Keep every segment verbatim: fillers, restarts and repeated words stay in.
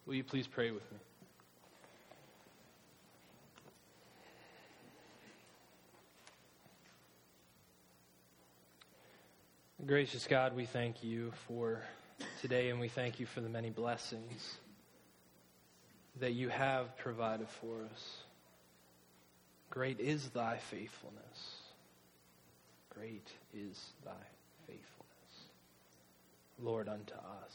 Will you please pray with me? Gracious God, we thank you for today, and we thank you for the many blessings that you have provided for us. Great is thy faithfulness. Great is thy faithfulness, Lord, unto us.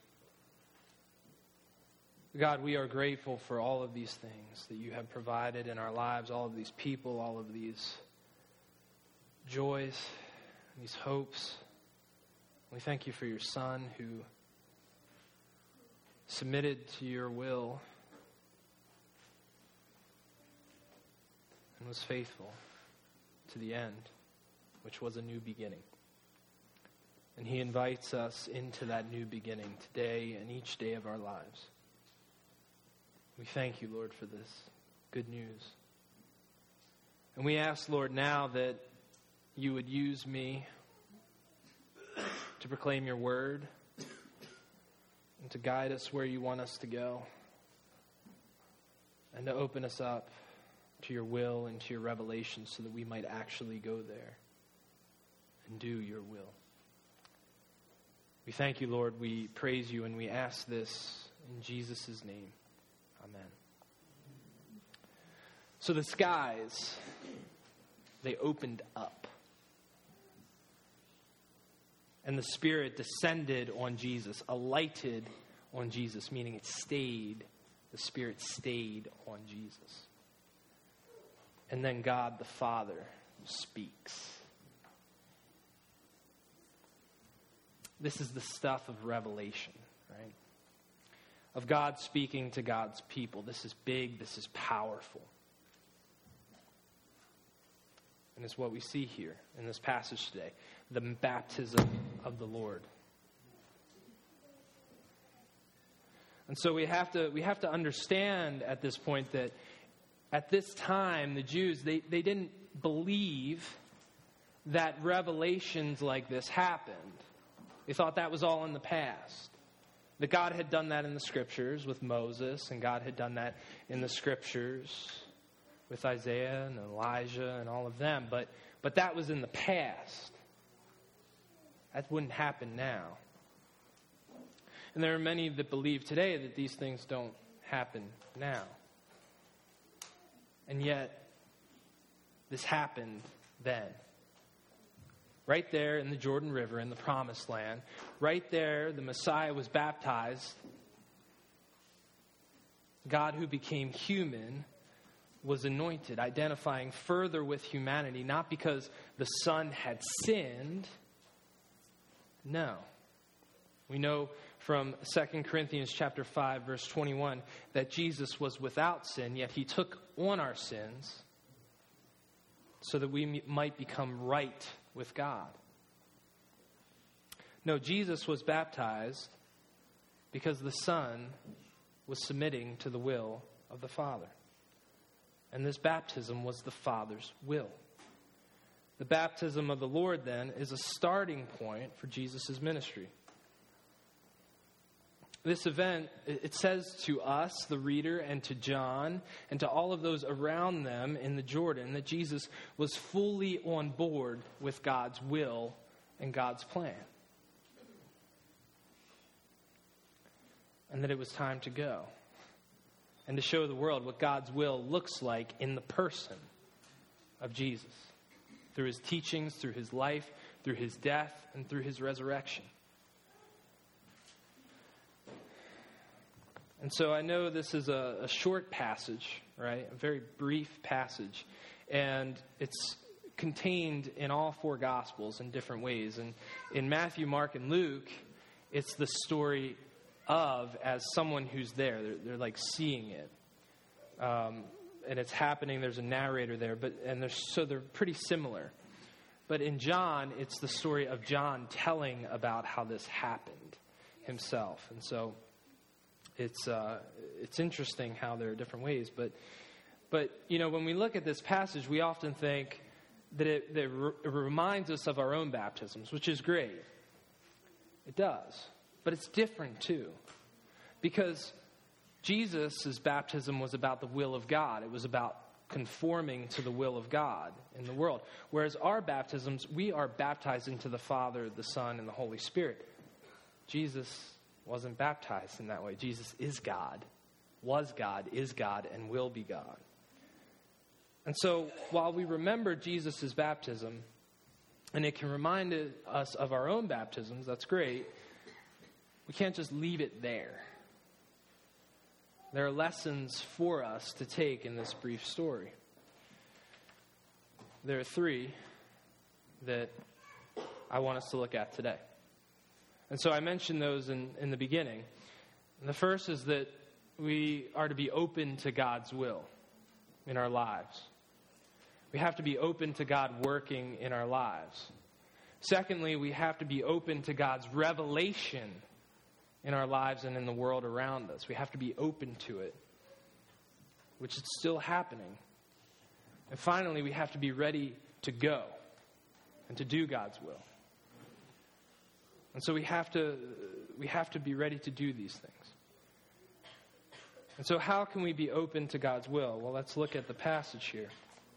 God, we are grateful for all of these things that you have provided in our lives, all of these people, all of these joys, these hopes. We thank you for your Son who submitted to your will and was faithful to the end, which was a new beginning. And he invites us into that new beginning today and each day of our lives. We thank you, Lord, for this good news. And we ask, Lord, now that you would use me to proclaim your word and to guide us where you want us to go and to open us up to your will and to your revelation so that we might actually go there and do your will. We thank you, Lord. We praise you, and we ask this in Jesus' name. Amen. So the skies, they opened up. And the Spirit descended on Jesus, alighted on Jesus, meaning it stayed. The Spirit stayed on Jesus. And then God the Father speaks. This is the stuff of revelation, right? Of God speaking to God's people. This is big. This is powerful. And it's what we see here in this passage today. The baptism of the Lord. And so we have to we have to understand at this point that at this time, the Jews, they, they didn't believe that revelations like this happened. They thought that was all in the past. That God had done that in the Scriptures with Moses, and God had done that in the Scriptures with Isaiah and Elijah and all of them. But but that was in the past. That wouldn't happen now. And there are many that believe today that these things don't happen now. And yet, this happened then. Right there in the Jordan River, in the Promised Land. Right there, the Messiah was baptized. God who became human was anointed, identifying further with humanity, not because the Son had sinned. No. We know from Second Corinthians chapter five, verse twenty-one, that Jesus was without sin, yet he took on our sins so that we might become right with God. No, Jesus was baptized because the Son was submitting to the will of the Father. And this baptism was the Father's will. The baptism of the Lord, then, is a starting point for Jesus' ministry. This event, it says to us, the reader, and to John, and to all of those around them in the Jordan, that Jesus was fully on board with God's will and God's plan. And that it was time to go. And to show the world what God's will looks like in the person of Jesus. Through his teachings, through his life, through his death, and through his resurrection. And so I know this is a, a short passage, right? A very brief passage. And it's contained in all four Gospels in different ways. And in Matthew, Mark, and Luke, it's the story of as someone who's there. They're, they're like seeing it. Um, and it's happening. There's a narrator there. but and they're, So they're pretty similar. But in John, it's the story of John telling about how this happened himself. And so it's uh, it's interesting how there are different ways. But, but you know, when we look at this passage, we often think that it, that it, re- it reminds us of our own baptisms, which is great. It does. But it's different, too. Because Jesus' baptism was about the will of God. It was about conforming to the will of God in the world. Whereas our baptisms, we are baptized into the Father, the Son, and the Holy Spirit. Jesus wasn't baptized in that way. Jesus is God, was God, is God, and will be God. And so while we remember Jesus' baptism, and it can remind us of our own baptisms, that's great, we can't just leave it there. There are lessons for us to take in this brief story. There are three that I want us to look at today. And so I mentioned those in, in the beginning. And the first is that we are to be open to God's will in our lives. We have to be open to God working in our lives. Secondly, we have to be open to God's revelation in our lives and in the world around us. We have to be open to it, which is still happening. And finally, we have to be ready to go and to do God's will. And so we have to we have to be ready to do these things. And so how can we be open to God's will? Well, let's look at the passage here.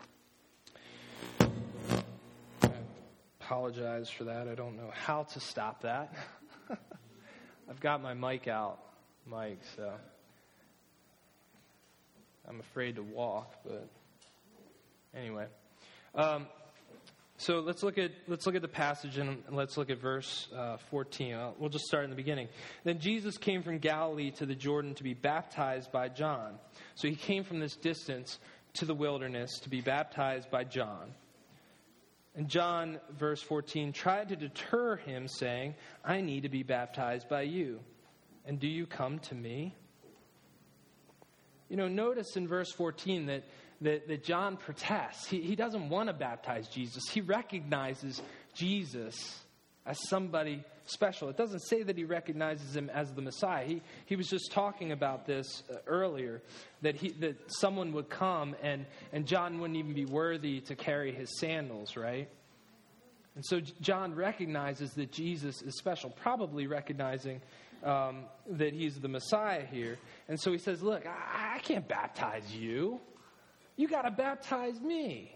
I apologize for that. I don't know how to stop that. I've got my mic out, Mike, so I'm afraid to walk, but anyway. Um, so let's look at let's look at the passage and let's look at verse uh, fourteen. Uh, we'll just start in the beginning. Then Jesus came from Galilee to the Jordan to be baptized by John. So he came from this distance to the wilderness to be baptized by John. And John, verse fourteen, tried to deter him, saying, I need to be baptized by you, and do you come to me? You know, notice in verse fourteen that, that, that John protests. He, he doesn't want to baptize Jesus. He recognizes Jesus as somebody special. It doesn't say that he recognizes him as the Messiah. He, he was just talking about this uh, earlier, that he that someone would come and, and John wouldn't even be worthy to carry his sandals, right? And so John recognizes that Jesus is special, probably recognizing um, that he's the Messiah here. And so he says, look, I, I can't baptize you. You got to baptize me.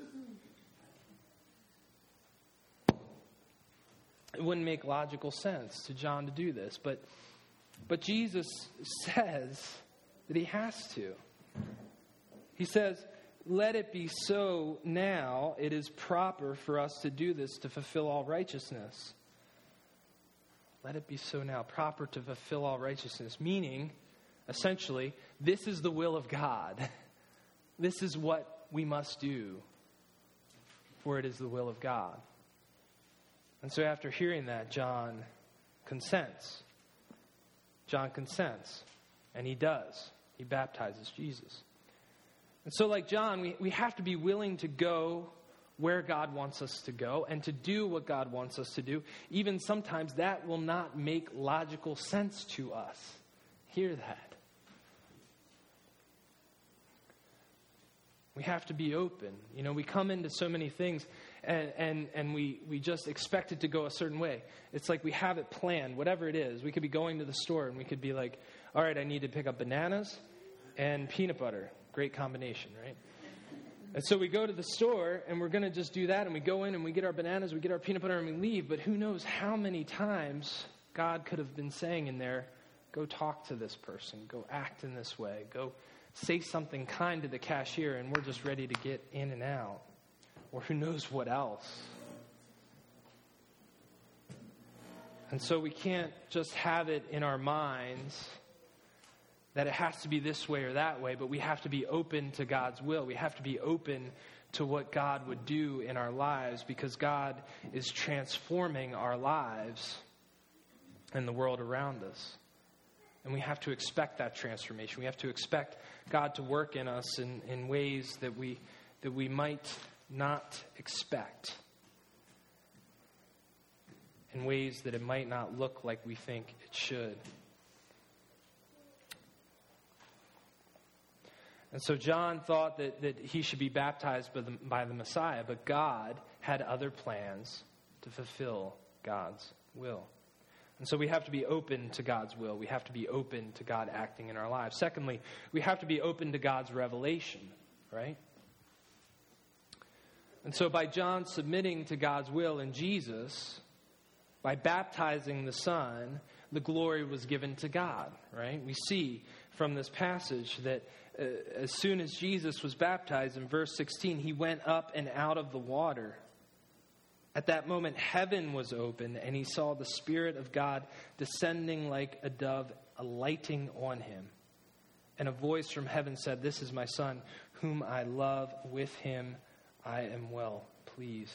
It wouldn't make logical sense to John to do this, but but Jesus says that he has to. He says, let it be so now. It is proper for us to do this to fulfill all righteousness. Let it be so now, proper to fulfill all righteousness. Meaning, essentially, this is the will of God. This is what we must do, for it is the will of God. And so after hearing that, John consents. John consents. And he does. He baptizes Jesus. And so like John, we, we have to be willing to go where God wants us to go and to do what God wants us to do. Even sometimes that will not make logical sense to us. Hear that. We have to be open. You know, we come into so many things and, and, and we, we just expect it to go a certain way. It's like we have it planned, whatever it is. We could be going to the store and we could be like, all right, I need to pick up bananas and peanut butter. Great combination, right? And so we go to the store and we're going to just do that. And we go in and we get our bananas, we get our peanut butter, and we leave. But who knows how many times God could have been saying in there, go talk to this person, go act in this way, go say something kind to the cashier, and we're just ready to get in and out. Or who knows what else. And so we can't just have it in our minds that it has to be this way or that way, but we have to be open to God's will. We have to be open to what God would do in our lives, because God is transforming our lives and the world around us. And we have to expect that transformation. We have to expect God to work in us in, in ways that we that we might not expect, in ways that it might not look like we think it should. And so John thought that, that he should be baptized by the, by the Messiah, but God had other plans to fulfill God's will. And so we have to be open to God's will. We have to be open to God acting in our lives. Secondly, we have to be open to God's revelation, right? And so by John submitting to God's will in Jesus, by baptizing the Son, the glory was given to God, right? We see from this passage that uh, as soon as Jesus was baptized, in verse sixteen, he went up and out of the water. At that moment, heaven was open, and he saw the Spirit of God descending like a dove, alighting on him. And a voice from heaven said, "This is my Son, whom I love. With him I am well pleased."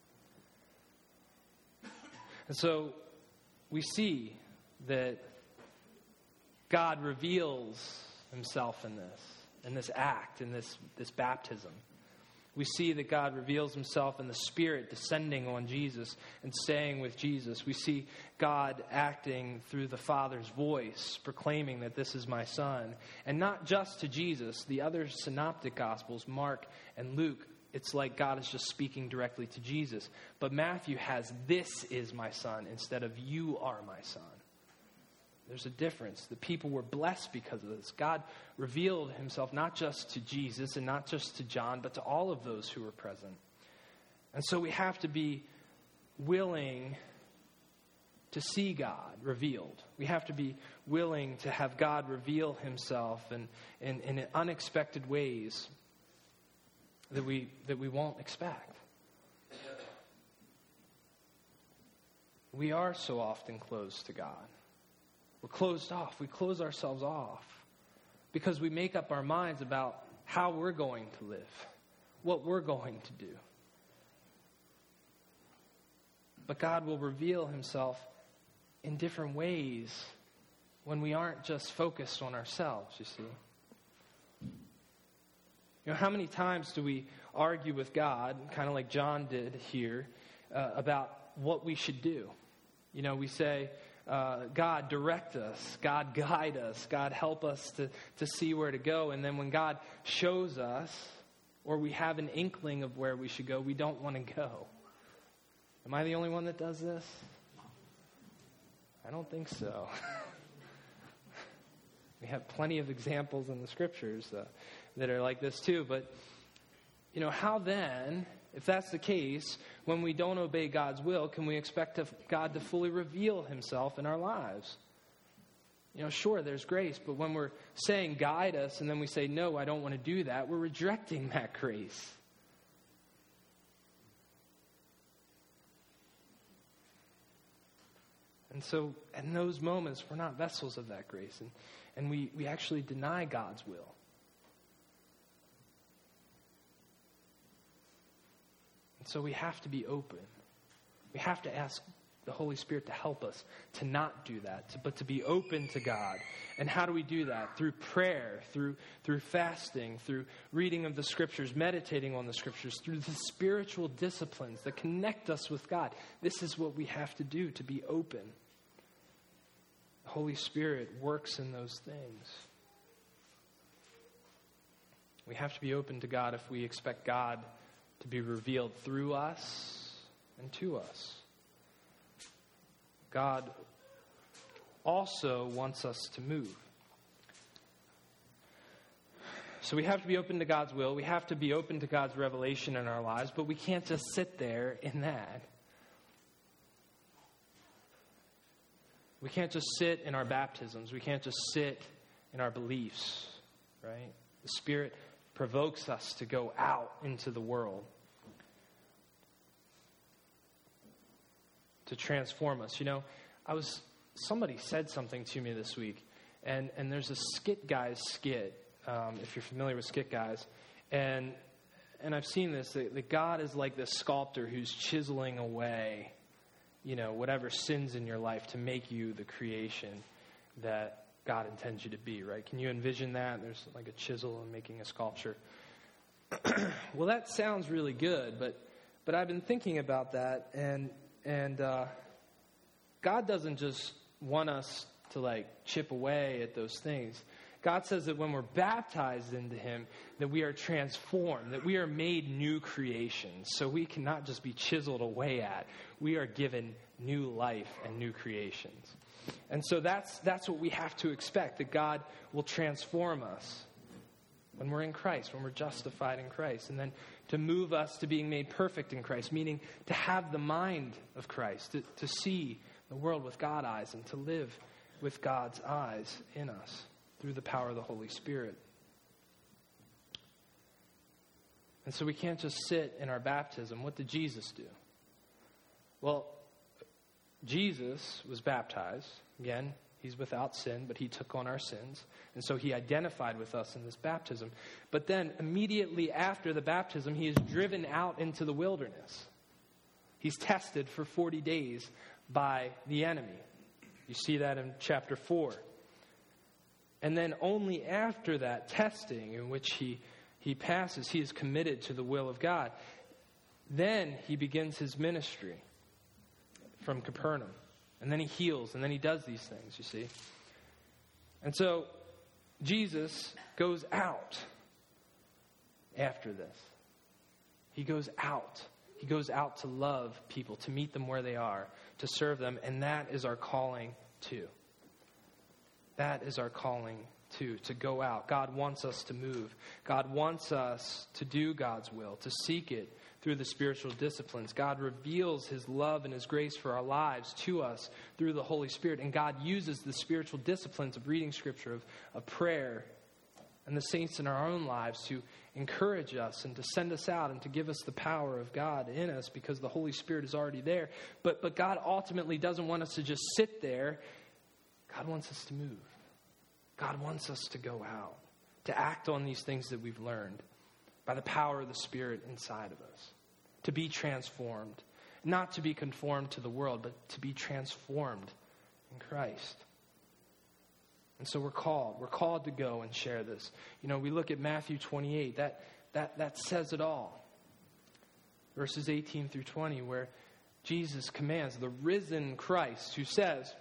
And so we see that God reveals himself in this, in this act, in this, this baptism. We see that God reveals himself in the Spirit descending on Jesus and staying with Jesus. We see God acting through the Father's voice, proclaiming that this is my Son. And not just to Jesus. The other synoptic Gospels, Mark and Luke, it's like God is just speaking directly to Jesus. But Matthew has, "This is my Son," instead of "You are my Son." There's a difference. The people were blessed because of this. God revealed himself not just to Jesus and not just to John, but to all of those who were present. And so we have to be willing to see God revealed. We have to be willing to have God reveal himself in, in, in unexpected ways that we that we won't expect. We are so often closed to God. We're closed off. We close ourselves off because we make up our minds about how we're going to live, what we're going to do. But God will reveal himself in different ways when we aren't just focused on ourselves, you see. You know, how many times do we argue with God, kind of like John did here, uh, about what we should do? You know, we say, uh, God, direct us. God, guide us. God, help us to, to see where to go. And then when God shows us, or we have an inkling of where we should go, we don't want to go. Am I the only one that does this? I don't think so. We have plenty of examples in the scriptures uh, that are like this too. But, you know, how then, if that's the case, when we don't obey God's will, can we expect to, God to fully reveal himself in our lives? You know, sure, there's grace, but when we're saying guide us and then we say, no, I don't want to do that, we're rejecting that grace. And so in those moments, we're not vessels of that grace, and, and we, we actually deny God's will. And so we have to be open. We have to ask the Holy Spirit to help us to not do that, to, but to be open to God. And how do we do that? Through prayer, through through fasting, through reading of the Scriptures, meditating on the Scriptures, through the spiritual disciplines that connect us with God. This is what we have to do to be open. The Holy Spirit works in those things. We have to be open to God if we expect God to be revealed through us and to us. God also wants us to move. So we have to be open to God's will. We have to be open to God's revelation in our lives, but we can't just sit there in that. We can't just sit in our baptisms. We can't just sit in our beliefs, right? The Spirit provokes us to go out into the world, to transform us. You know, I was somebody said something to me this week, and, and there's a Skit Guys skit, um, if you're familiar with Skit Guys, and and I've seen this, that, that God is like this sculptor who's chiseling away, you know, whatever sins in your life to make you the creation that God intends you to be, right? Can you envision that? There's like a chisel and making a sculpture. Well, that sounds really good, but but I've been thinking about that, and and uh, God doesn't just want us to like chip away at those things. God says that when we're baptized into him, that we are transformed, that we are made new creations. So we cannot just be chiseled away at. We are given new life and new creations. And so that's that's what we have to expect, that God will transform us when we're in Christ, when we're justified in Christ. And then to move us to being made perfect in Christ, meaning to have the mind of Christ, to, to see the world with God's eyes and to live with God's eyes in us through the power of the Holy Spirit. And so we can't just sit in our baptism. What did Jesus do? Well, Jesus was baptized. Again, he's without sin, but he took on our sins. And so he identified with us in this baptism. But then immediately after the baptism, he is driven out into the wilderness. He's tested for forty days by the enemy. You see that in chapter four. And then only after that testing in which he, he passes, he is committed to the will of God. Then he begins his ministry from Capernaum. And then he heals, and then he does these things, you see. And so Jesus goes out after this. He goes out. He goes out to love people, to meet them where they are, to serve them, and that is our calling too. That is our calling too, to go out. God wants us to move. God wants us to do God's will, to seek it through the spiritual disciplines. God reveals his love and his grace for our lives to us through the Holy Spirit. And God uses the spiritual disciplines of reading Scripture, of, of prayer, and the saints in our own lives to encourage us and to send us out and to give us the power of God in us, because the Holy Spirit is already there. But, but God ultimately doesn't want us to just sit there. God wants us to move. God wants us to go out, to act on these things that we've learned by the power of the Spirit inside of us, to be transformed, not to be conformed to the world, but to be transformed in Christ. And so we're called. We're called to go and share this. You know, we look at Matthew twenty-eight. That, that, that says it all. Verses eighteen through twenty, where Jesus commands, the risen Christ, who says,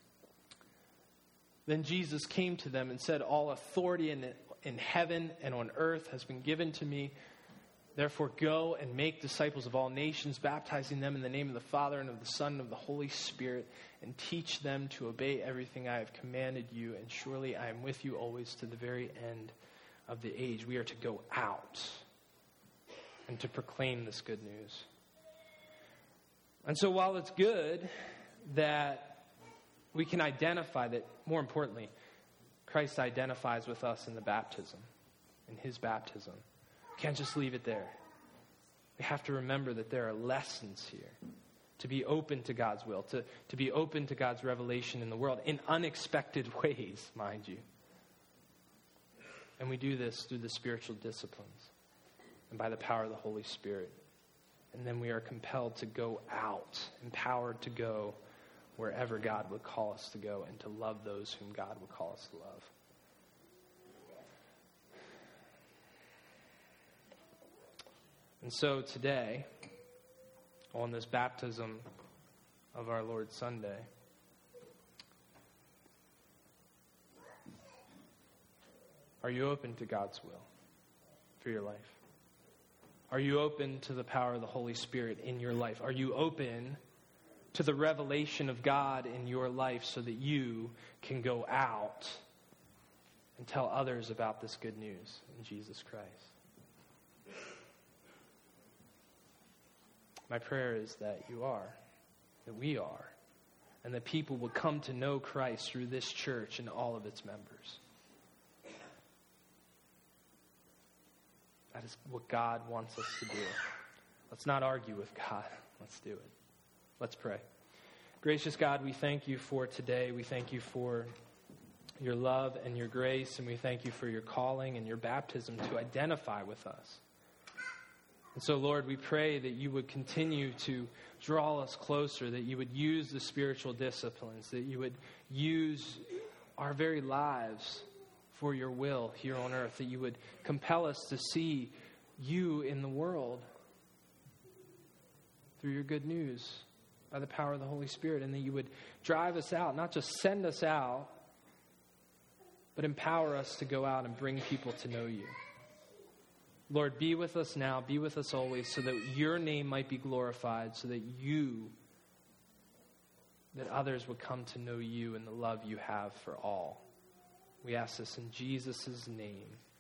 "Then Jesus came to them and said, 'All authority in, in heaven and on earth has been given to me. Therefore go and make disciples of all nations, baptizing them in the name of the Father and of the Son and of the Holy Spirit, and teach them to obey everything I have commanded you. And surely I am with you always to the very end of the age.'" We are to go out and to proclaim this good news. And so while it's good that we can identify that, more importantly, Christ identifies with us in the baptism, in his baptism. We can't just leave it there. We have to remember that there are lessons here. To be open to God's will, to, to be open to God's revelation in the world in unexpected ways, mind you. And we do this through the spiritual disciplines and by the power of the Holy Spirit. And then we are compelled to go out, empowered to go wherever God would call us to go, and to love those whom God would call us to love. And so today, on this baptism of our Lord Sunday, are you open to God's will for your life? Are you open to the power of the Holy Spirit in your life? Are you open to the revelation of God in your life so that you can go out and tell others about this good news in Jesus Christ? My prayer is that you are, that we are, and that people will come to know Christ through this church and all of its members. That is what God wants us to do. Let's not argue with God. Let's do it. Let's pray. Gracious God, we thank you for today. We thank you for your love and your grace, and we thank you for your calling and your baptism to identify with us. And so, Lord, we pray that you would continue to draw us closer, that you would use the spiritual disciplines, that you would use our very lives for your will here on earth, that you would compel us to see you in the world through your good news by the power of the Holy Spirit, and that you would drive us out, not just send us out, but empower us to go out and bring people to know you. Lord, be with us now, be with us always, so that your name might be glorified, so that you, that others would come to know you and the love you have for all. We ask this in Jesus' name.